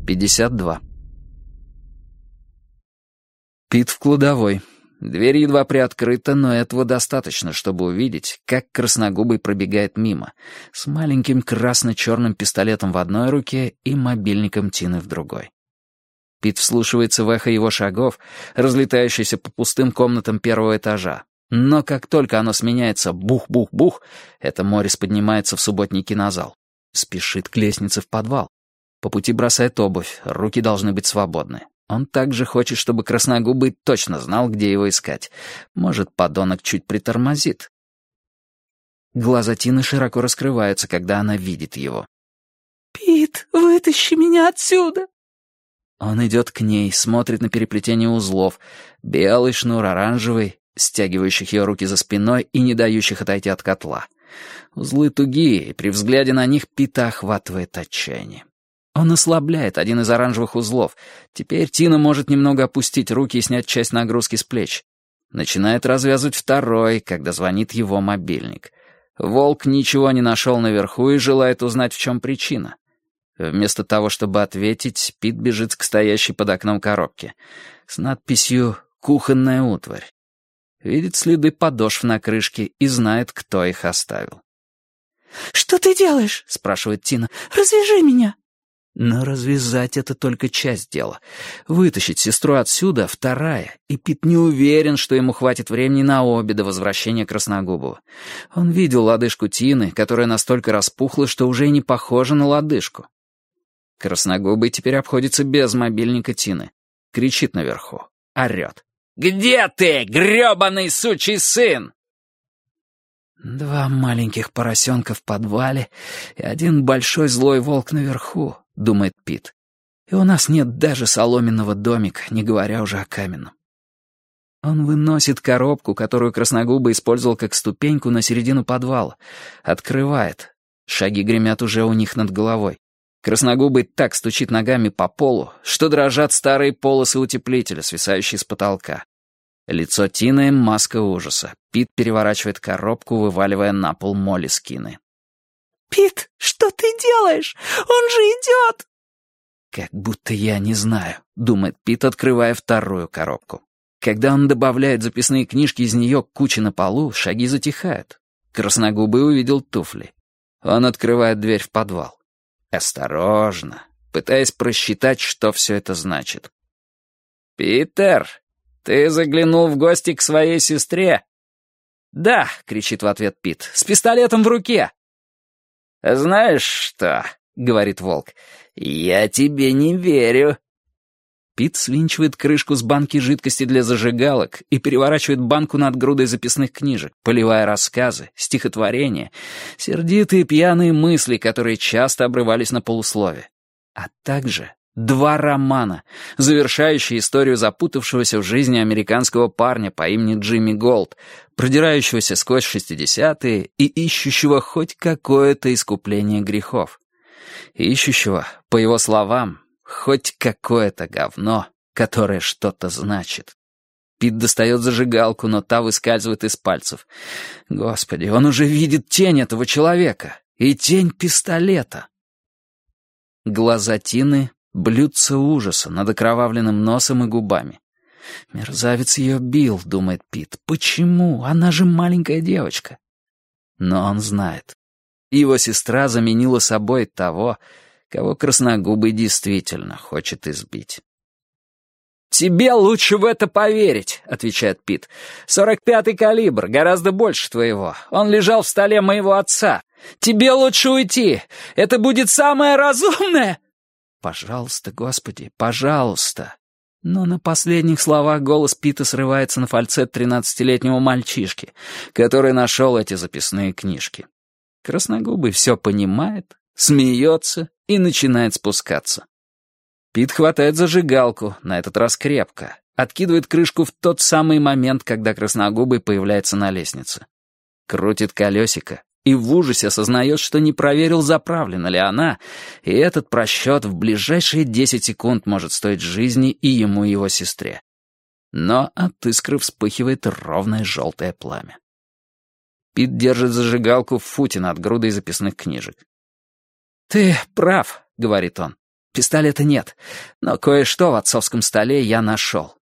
52. Пит в кладовой. Дверь едва приоткрыта, но этого достаточно, чтобы увидеть, как красногубый пробегает мимо, с маленьким красно-черным пистолетом в одной руке и мобильником Тины в другой. Пит вслушивается в эхо его шагов, разлетающееся по пустым комнатам первого этажа. Но как только оно сменяется бух-бух-бух, это Моррис поднимается в субботний кинозал. Спешит к лестнице в подвал. По пути бросает обувь, руки должны быть свободны. Он также хочет, чтобы красногубый точно знал, где его искать. Может, подонок чуть притормозит. Глаза Тины широко раскрываются, когда она видит его. «Пит, вытащи меня отсюда!» Он идет к ней, смотрит на переплетение узлов. Белый шнур, оранжевый, стягивающих ее руки за спиной и не дающих отойти от котла. Узлы тугие, и при взгляде на них Пита охватывает отчаяние. Он ослабляет один из оранжевых узлов. Теперь Тина может немного опустить руки и снять часть нагрузки с плеч. Начинает развязывать второй, когда звонит его мобильник. Волк ничего не нашел наверху и желает узнать, в чем причина. Вместо того, чтобы ответить, Пит бежит к стоящей под окном коробке с надписью «Кухонная утварь». Видит следы подошв на крышке и знает, кто их оставил. «Что ты делаешь?» — спрашивает Тина. «Развяжи меня!» Но развязать — это только часть дела. Вытащить сестру отсюда — вторая, и Пит не уверен, что ему хватит времени на обе до возвращения Красногубова. Он видел лодыжку Тины, которая настолько распухла, что уже и не похожа на лодыжку. Красногубый теперь обходится без мобильника Тины. Кричит наверху, орет. «Где ты, грёбаный сучий сын?» «Два маленьких поросенка в подвале и один большой злой волк наверху», — думает Пит. «И у нас нет даже соломенного домика, не говоря уже о каменном». Он выносит коробку, которую Красногубый использовал как ступеньку на середину подвала. Открывает. Шаги гремят уже у них над головой. Красногубый так стучит ногами по полу, что дрожат старые полосы утеплителя, свисающие с потолка. Лицо Тины — маска ужаса. Пит переворачивает коробку, вываливая на пол молескины. «Пит, что ты делаешь? Он же идет!» «Как будто я не знаю», — думает Пит, открывая вторую коробку. Когда он добавляет записные книжки из нее к куче на полу, шаги затихают. Красногубый увидел туфли. Он открывает дверь в подвал. Осторожно, пытаясь просчитать, что все это значит. «Питер, ты заглянул в гости к своей сестре?» «Да», — кричит в ответ Пит, — «с пистолетом в руке». «Знаешь что?» — говорит волк. «Я тебе не верю». Пит свинчивает крышку с банки жидкости для зажигалок и переворачивает банку над грудой записных книжек, поливая рассказы, стихотворения, сердитые пьяные мысли, которые часто обрывались на полуслове. А также 2 романа, завершающие историю запутавшегося в жизни американского парня по имени Джимми Голд, продирающегося сквозь 60-е и ищущего хоть какое-то искупление грехов. Ищущего, по его словам, хоть какое-то говно, которое что-то значит. Пит достает зажигалку, но та выскальзывает из пальцев. Господи, он уже видит тень этого человека и тень пистолета. Глаза Тины блюдца ужаса над окровавленным носом и губами. «Мерзавец ее бил», — думает Пит. «Почему? Она же маленькая девочка». Но он знает. Его сестра заменила собой того, кого Красногубый действительно хочет избить. «Тебе лучше в это поверить», — отвечает Пит. «45-й калибр, гораздо больше твоего. Он лежал в столе моего отца. Тебе лучше уйти. Это будет самое разумное». «Пожалуйста, Господи, пожалуйста». Но на последних словах голос Пита срывается на фальцет 13-летнего мальчишки, который нашел эти записные книжки. Красногубый все понимает, смеется и начинает спускаться. Пит хватает зажигалку, на этот раз крепко, откидывает крышку в тот самый момент, когда Красногубый появляется на лестнице. Крутит колесико и в ужасе осознает, что не проверил, заправлена ли она, и этот просчет в ближайшие 10 секунд может стоить жизни и ему, и его сестре. Но от искры вспыхивает ровное желтое пламя. Пит держит зажигалку в футе над грудой записных книжек. «Ты прав», — говорит он. Пистолета нет, но кое-что в отцовском столе я нашел.